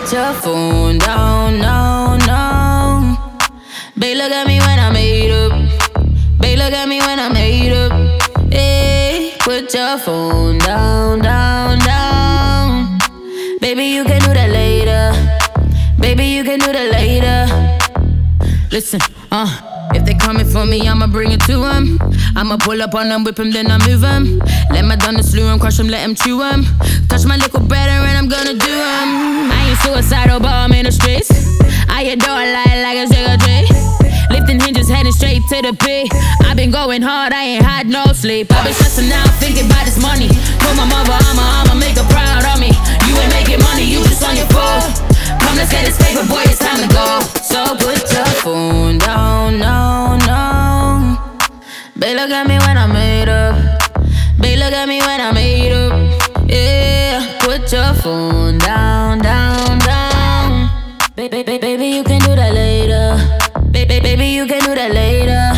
put your phone down, no, no. Babe, look at me when I made up. Babe, look at me when I made up. Hey, put your phone down, down, down. Baby, you can do that later. Baby, you can do that later. Listen, if they coming for me, I'ma bring it to them. I'ma pull up on them, whip them, then I move them. Let my down the slew them, crush them, let them chew them. Touch my little better and I'm gonna do them. I ain't suicidal, but I'm in the streets. I adore like a cigarette. Lifting hinges, heading straight to the pit. I've been going hard, I ain't had no sleep. I've been stressing out, thinking about this money. Told my mother I'ma make her proud of me. You ain't making money, you just on your phone. Come, let's get this paper, boy, it's time to go. So put your phone down, no, no. Babe, look at me when I made up. Babe, look at me when I made up. Yeah, put your phone down, down, down. Baby, you can do that later. Baby, you can do that later.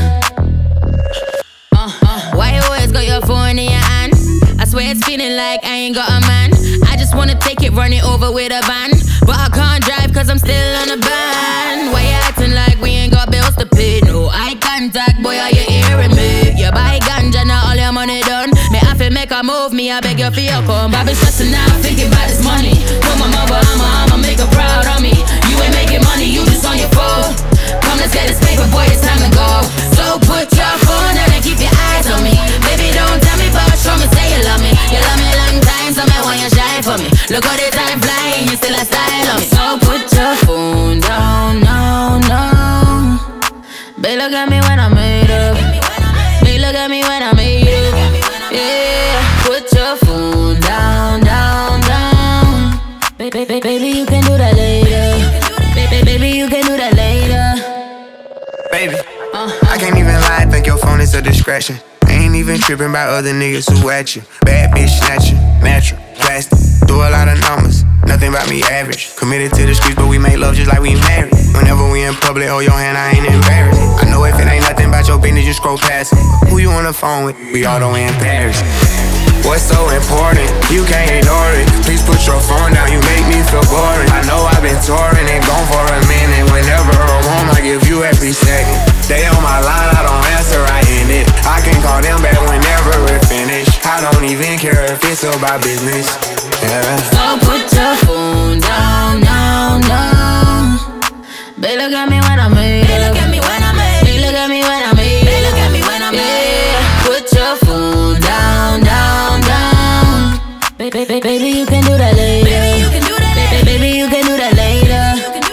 Why you always got your phone in your hand? I swear it's feeling like I ain't got a man. I just wanna take it, run it over with a van. But I can't drive cause I'm still on the ban. Why you acting like we ain't got bills to pay? No eye contact, boy, are you hearing me? You buy ganja, now all your money done. Me have to make a move, me I beg you for your come. I been stressing out, thinking about this money. Told my mother I'ma make her proud of me. You ain't making money, you just on your phone. Come, let's get this paper, boy, it's time to go. So put your phone down and keep your eyes on me. Baby, don't tell me, but show me, say you love me. You love me a long time, so me want you shine for me. Look how the time flying, you still a style on me. So put your phone down, no, no. Babe, look at me when I made up. Babe, look at me when I made up. Yeah, put your phone down, down, down. Baby, you can do that later. Baby, you can do that later. Baby, I can't even lie, I think your phone is a distraction. Ain't even tripping about other niggas who at you. Bad bitch snatcher, natural, plastic. Do a lot of numbers, nothing about me average. Committed to the streets, but we make love just like we married. Whenever we in public, hold your hand, I ain't embarrassed. I know if it ain't nothing about your business, you scroll past it. Who you on the phone with? We all the way in Paris. What's so important? You can't ignore it. Please put your phone down, you make me feel boring. I know I've been touring and gone for a minute. Whenever I'm home, I give you every second. They on my line, I don't answer, I end it. I can call them back whenever we're finished. I don't even care if it's about business. Yeah. So put your phone down, no, no. Babe, look at me when I made it. Look at me when I made it. Babe, look at me when I made it. Look at me when I made it. Put your phone down, down, down. Baby, you can do that later. Baby, you can do that later. Baby, you can do that later.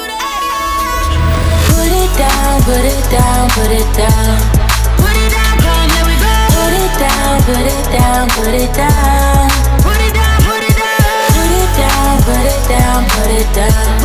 Put it down, put it down, put it down. Put it down, come, let me go. Put it down, put it down, put it down. Put it down, put it down. Put it down, put it down, put it down.